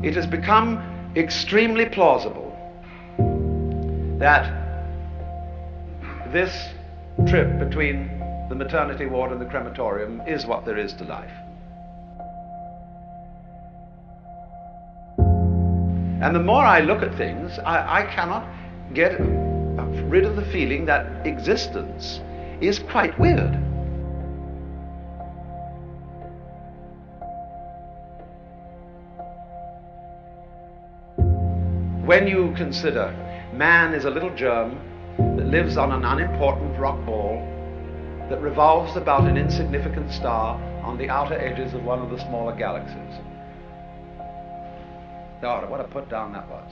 it has become extremely plausible that this trip between the maternity ward and the crematorium is what there is to life. And the more I look at things, I cannot get rid of the feeling that existence is quite weird. When you consider man is a little germ that lives on an unimportant rock ball that revolves about an insignificant star on the outer edges of one of the smaller galaxies. God, what a put down that was.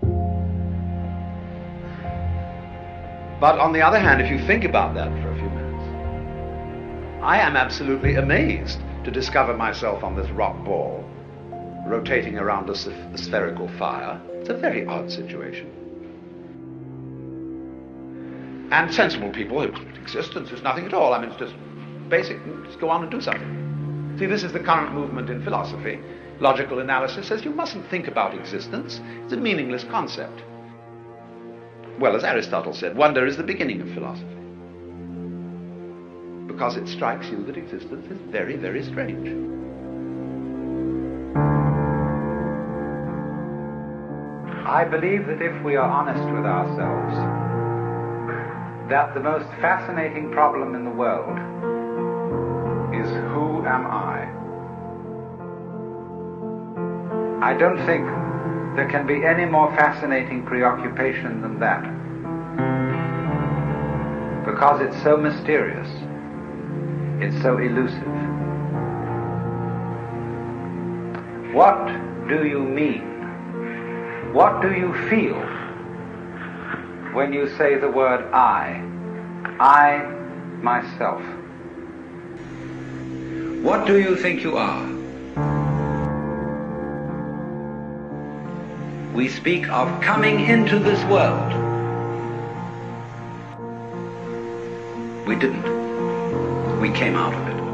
But on the other hand, if you think about that for a few minutes, I am absolutely amazed to discover myself on this rock ball rotating around a spherical fire. It's a very odd situation. And sensible people, existence is nothing at all. I mean, it's just basic, just go on and do something. See, this is the current movement in philosophy. Logical analysis says you mustn't think about existence. It's a meaningless concept. Well, as Aristotle said, wonder is the beginning of philosophy. Because it strikes you that existence is very, very strange. I believe that if we are honest with ourselves, that the most fascinating problem in the world is who am I? I don't think there can be any more fascinating preoccupation than that, because it's so mysterious, it's so elusive. What do you mean? What do you feel when you say the word I myself? What do you think you are? We speak of coming into this world. We didn't. We came out of it.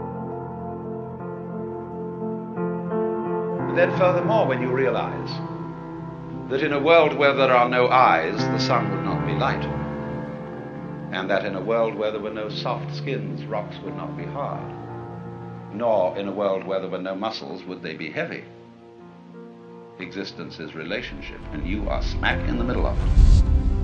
But then furthermore, when you realize that in a world where there are no eyes, the sun would not be light, and that in a world where there were no soft skins, rocks would not be hard, nor in a world where there were no muscles would they be heavy. Existence is relationship, and you are smack in the middle of it.